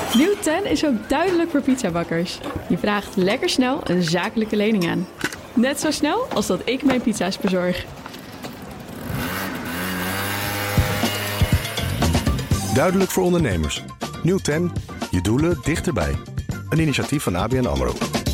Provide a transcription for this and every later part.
Nieuw 10 is ook duidelijk voor pizzabakkers. Je vraagt lekker snel een zakelijke lening aan. Net zo snel als dat ik mijn pizza's bezorg. Duidelijk voor ondernemers. Nieuw 10, je doelen dichterbij. Een initiatief van ABN AMRO.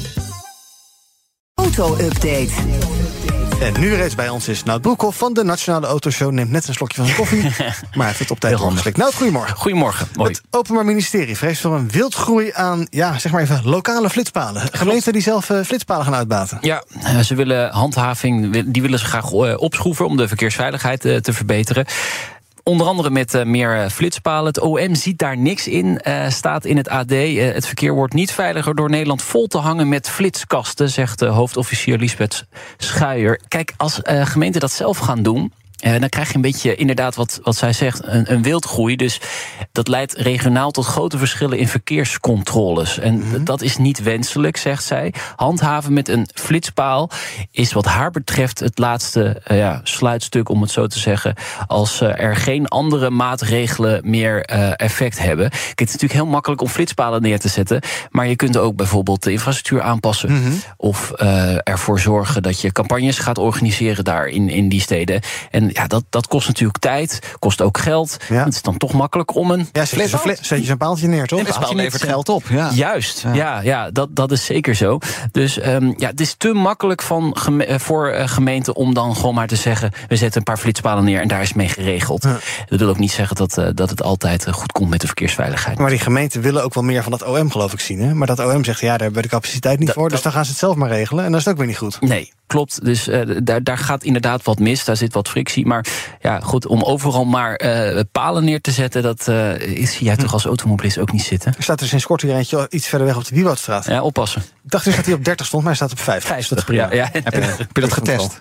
Auto-update. En nu reeds bij ons is Nout Broekhoff van de Nationale Autoshow. Neemt net een slokje van zijn koffie, maar heeft het op tijd ongeschikt. Nout, goedemorgen. Goedemorgen. Mooi. Het Openbaar Ministerie vreest voor een wildgroei aan, zeg maar even, lokale flitspalen. Gemeenten die zelf flitspalen gaan uitbaten. Ja, ze willen handhaving, die willen ze graag opschroeven om de verkeersveiligheid te verbeteren. Onder andere met meer flitspalen. Het OM ziet daar niks in, staat in het AD. Het verkeer wordt niet veiliger door Nederland vol te hangen met flitskasten, zegt hoofdofficier Liesbeth Schuijer. Kijk, als gemeenten dat zelf gaan doen, dan krijg je een beetje inderdaad wat zij zegt, een wildgroei. Dus dat leidt regionaal tot grote verschillen in verkeerscontroles. En dat is niet wenselijk, zegt zij. Handhaven met een flitspaal is wat haar betreft het laatste sluitstuk, om het zo te zeggen, als er geen andere maatregelen meer effect hebben. Kijk, het is natuurlijk heel makkelijk om flitspalen neer te zetten, maar je kunt ook bijvoorbeeld de infrastructuur aanpassen of ervoor zorgen dat je campagnes gaat organiseren daar in die steden. En ja, dat kost natuurlijk tijd, kost ook geld. Ja. Het is dan toch makkelijk om een zet je zo'n paaltje neer, toch? Een paal levert geld op. Ja. Juist, ja, dat is zeker zo. Dus het is te makkelijk voor gemeenten om dan gewoon maar te zeggen, we zetten een paar flitspalen neer en daar is mee geregeld. Ja. Dat wil ook niet zeggen dat het altijd goed komt met de verkeersveiligheid. Maar die gemeenten willen ook wel meer van dat OM, geloof ik, zien. Hè? Maar dat OM zegt, daar hebben we de capaciteit niet voor, dus dan gaan ze het zelf maar regelen. En dat is ook weer niet goed. Nee, klopt. Dus daar gaat inderdaad wat mis, daar zit wat frictie. Maar ja, goed, om overal maar palen neer te zetten, dat zie jij toch als automobilist ook niet zitten. Er staat er sinds kort hier eentje iets verder weg op de Wieboudstraat. Ja, oppassen. Ik dacht dus dat hij op 30 stond, maar hij staat op 5. 50, ja. Heb je dat getest?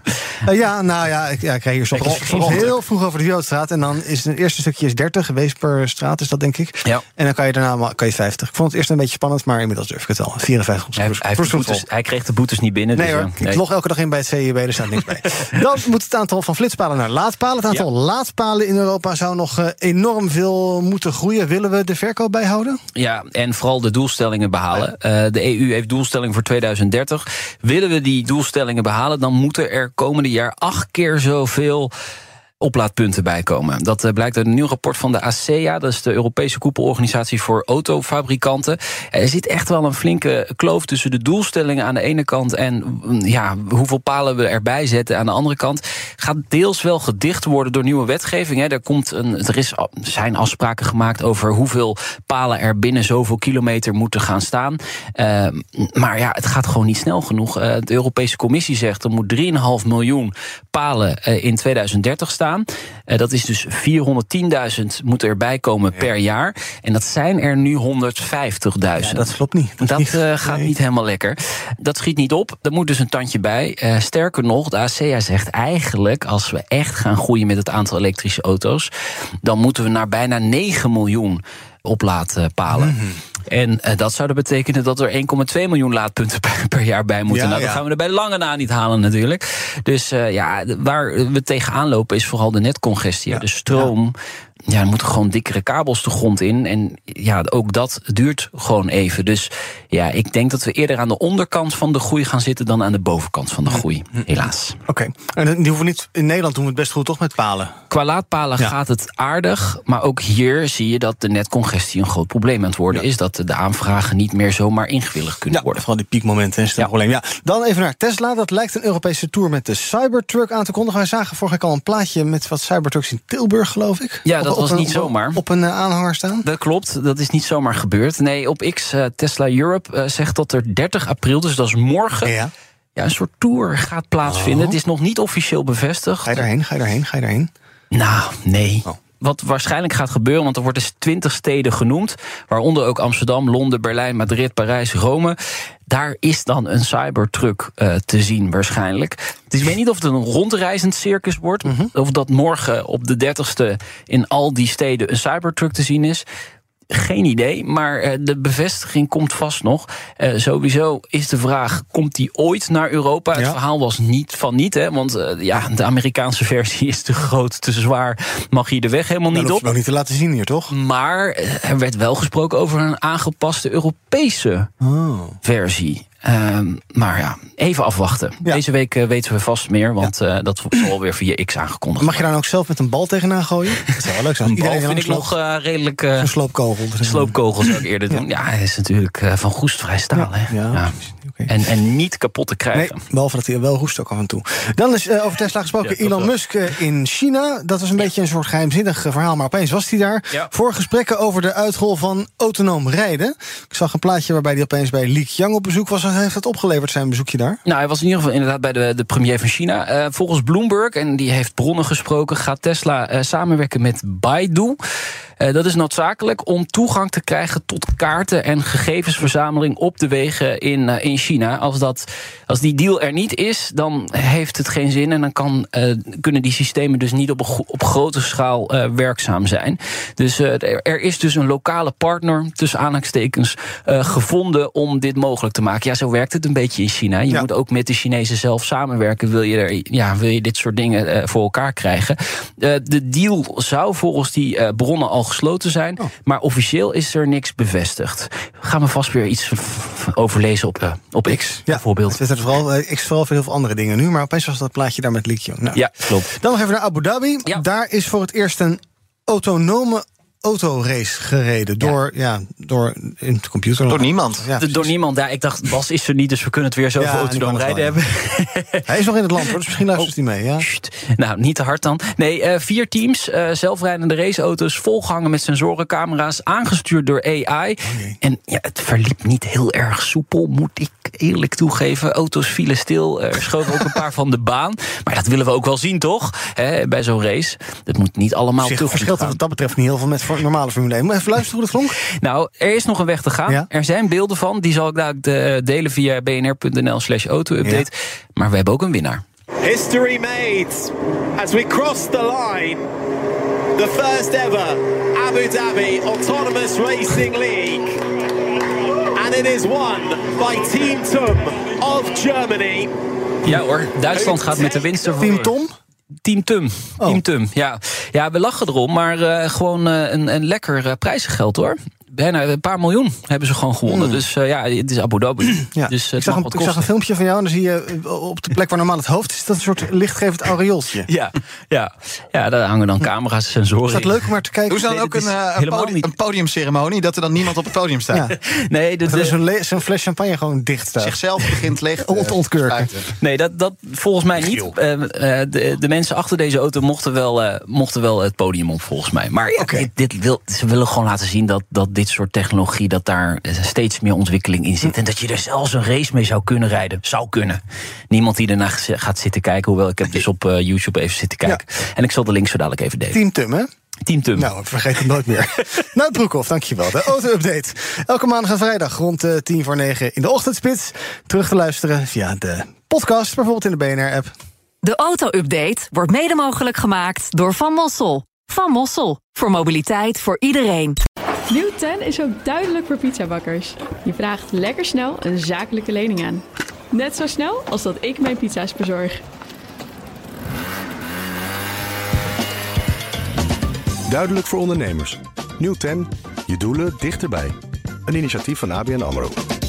Ik kreeg hier soms heel vroeg over de Wieboudstraat. En dan is het eerste stukje is 30, Weesperstraat is dat, denk ik. Ja. En dan kan je daarna 50. Ik vond het eerst een beetje spannend, maar inmiddels durf ik het wel. 54. Hij kreeg de boetes niet binnen. Nee, dus, hoor, ik log elke dag in bij het CIB, er staat niks bij. Dan moet het aantal van flitspalen naar laadpalen. Het aantal laadpalen in Europa zou nog enorm veel moeten groeien. Willen we de verkoop bijhouden? Ja, en vooral de doelstellingen behalen. De EU heeft doelstellingen voor 2030. Willen we die doelstellingen behalen, dan moeten er komende jaar 8 keer zoveel oplaadpunten bijkomen. Dat blijkt uit een nieuw rapport van de ACEA, dat is de Europese koepelorganisatie voor autofabrikanten. Er zit echt wel een flinke kloof tussen de doelstellingen aan de ene kant en hoeveel palen we erbij zetten aan de andere kant. Gaat deels wel gedicht worden door nieuwe wetgeving. Hè. Er zijn afspraken gemaakt over hoeveel palen er binnen zoveel kilometer moeten gaan staan. Maar ja, het gaat gewoon niet snel genoeg. De Europese Commissie zegt er moet 3,5 miljoen palen in 2030 staan. Dat is dus 410.000 moeten erbij komen per jaar. En dat zijn er nu 150.000. Ja, dat klopt niet. Dat gaat niet helemaal lekker. Dat schiet niet op. Er moet dus een tandje bij. Sterker nog, de ACEA zegt eigenlijk, als we echt gaan groeien met het aantal elektrische auto's, dan moeten we naar bijna 9 miljoen oplaadpalen. En dat zou dan betekenen dat er 1,2 miljoen laadpunten per jaar bij moeten. Dat gaan we er bij lange na niet halen natuurlijk. Dus waar we tegenaan lopen is vooral de netcongestie. Ja. De stroom. Ja, er moeten gewoon dikkere kabels de grond in. En ja, ook dat duurt gewoon even. Dus ja, ik denk dat we eerder aan de onderkant van de groei gaan zitten dan aan de bovenkant van de groei, helaas. Oké. En die hoeven niet, in Nederland doen we het best goed, toch, met palen? Qua laadpalen gaat het aardig. Maar ook hier zie je dat de netcongestie een groot probleem aan het worden is. Dat de aanvragen niet meer zomaar ingewilligd kunnen worden. Vooral die piekmomenten is een probleem. Ja. Dan even naar Tesla. Dat lijkt een Europese tour met de Cybertruck aan te kondigen. Wij zagen vorige keer al een plaatje met wat Cybertrucks in Tilburg, geloof ik. Ja, dat was niet zomaar. Op een aanhanger staan? Dat klopt, dat is niet zomaar gebeurd. Nee, op X, Tesla Europe zegt dat er 30 april, dus dat is morgen, een soort tour gaat plaatsvinden. Het is nog niet officieel bevestigd. Ga je daarheen? Nou, nee. Wat waarschijnlijk gaat gebeuren, want er worden 20 steden genoemd, waaronder ook Amsterdam, Londen, Berlijn, Madrid, Parijs, Rome. Daar is dan een Cybertruck te zien waarschijnlijk. Dus ik weet niet of het een rondreizend circus wordt, of dat morgen op de 30ste in al die steden een Cybertruck te zien is. Geen idee, maar de bevestiging komt vast nog. Sowieso is de vraag, komt die ooit naar Europa? Ja. Het verhaal was niet, hè, want de Amerikaanse versie is te groot, te zwaar. Mag je de weg helemaal niet op. Dat hoef je ook niet te laten zien hier, toch? Maar er werd wel gesproken over een aangepaste Europese versie. Maar ja, even afwachten. Ja. Deze week weten we vast meer, want dat zal alweer via X aangekondigd. Mag je daar nou ook zelf met een bal tegenaan gooien? Dat zou wel leuk zijn. Een bal vind ik nog redelijk... een sloopkogel. Een sloopkogel zou ik eerder doen. Ja, hij is natuurlijk van roestvrij staal. Hè? Ja. Okay. En niet kapot te krijgen. Nee, behalve dat hij wel roest ook af en toe. Dan is over Tesla gesproken Elon Musk in China. Dat was een beetje een soort geheimzinnig verhaal, maar opeens was hij daar. Ja. Voor gesprekken over de uitrol van autonoom rijden. Ik zag een plaatje waarbij hij opeens bij Li Qiang op bezoek was. Wat heeft dat opgeleverd, zijn bezoekje daar? Nou, hij was in ieder geval inderdaad bij de premier van China. Volgens Bloomberg, en die heeft bronnen gesproken, gaat Tesla samenwerken met Baidu. Dat is noodzakelijk om toegang te krijgen tot kaarten en gegevensverzameling op de wegen in China. Als die deal er niet is, dan heeft het geen zin en dan kunnen die systemen dus niet op grote schaal werkzaam zijn. Dus er is dus een lokale partner, tussen aanhalingstekens, gevonden om dit mogelijk te maken. Ja, zo werkt het een beetje in China. Je moet ook met de Chinezen zelf samenwerken, wil je dit soort dingen voor elkaar krijgen. De deal zou volgens die bronnen al gesloten zijn, maar officieel is er niks bevestigd. Gaan we vast weer iets over lezen op X, bijvoorbeeld. Het is vooral voor heel veel andere dingen nu, maar opeens was dat plaatje daar met Li Qiang. Nou, ja, klopt. Dan nog even naar Abu Dhabi. Ja. Daar is voor het eerst een autonome autorace gereden door in de computer. Door niemand. Ja, door niemand. Ja, ik dacht, Bas is er niet, dus we kunnen het weer zo voor autonoom rijden hebben. Hij is nog in het land, hoor, dus misschien luistert hij mee. Ja. Nou, niet te hard dan. Nee, 4 teams, zelfrijdende raceauto's, volgehangen met sensoren, camera's, aangestuurd door AI. En het verliep niet heel erg soepel, moet ik eerlijk toegeven. Auto's vielen stil, er schoven ook een paar van de baan. Maar dat willen we ook wel zien, toch? Bij zo'n race. Dat moet niet allemaal te verschilt wat dat betreft niet heel veel met normale Formule 1. Maar even luisteren hoe dat klonk. Nou, er is nog een weg te gaan. Ja? Er zijn beelden van. Die zal ik dadelijk delen via bnr.nl/auto-update. Maar we hebben ook een winnaar. History made as we cross the line. The first ever Abu Dhabi Autonomous Racing League. And it is won by Team TUM of Germany. Ja hoor, Duitsland gaat met de winst ervoor. Team Tom? Team TUM. Oh. Team TUM, ja, we lachen erom, maar gewoon een lekker prijzengeld, hoor. Bijna een paar miljoen hebben ze gewoon gewonnen. Dus het is Abu Dhabi. Ja. Dus ik zag een filmpje van jou en dan zie je op de plek waar normaal het hoofd is, dat een soort lichtgevend aureooltje. Ja, daar hangen dan camera's, sensoren. Is dat leuk om maar te kijken? Doen ze dan ook een podiumceremonie, dat er dan niemand op het podium staat? Ja. Nee, dat zo'n fles champagne gewoon dicht staat. Zichzelf begint leeg te ontkurken. Nee, dat volgens mij niet. De mensen achter deze auto mochten wel het podium op, volgens mij. Maar ze willen gewoon laten zien dat dit soort technologie, dat daar steeds meer ontwikkeling in zit. En dat je er zelfs een race mee zou kunnen rijden. Zou kunnen. Niemand die ernaar gaat zitten kijken. Hoewel, ik heb dus op YouTube even zitten kijken. Ja. En ik zal de link zo dadelijk even delen. Team TUM, hè? Team TUM. Nou, vergeet het nooit meer. Nou, Broekhoff, dankjewel. De auto-update. Elke maandag en vrijdag rond 8:50 in de ochtendspits. Terug te luisteren via de podcast, bijvoorbeeld in de BNR-app. De auto-update wordt mede mogelijk gemaakt door Van Mossel. Van Mossel. Voor mobiliteit voor iedereen. Nieuw 10 is ook duidelijk voor pizzabakkers. Je vraagt lekker snel een zakelijke lening aan. Net zo snel als dat ik mijn pizza's bezorg. Duidelijk voor ondernemers. Nieuw 10, je doelen dichterbij. Een initiatief van ABN AMRO.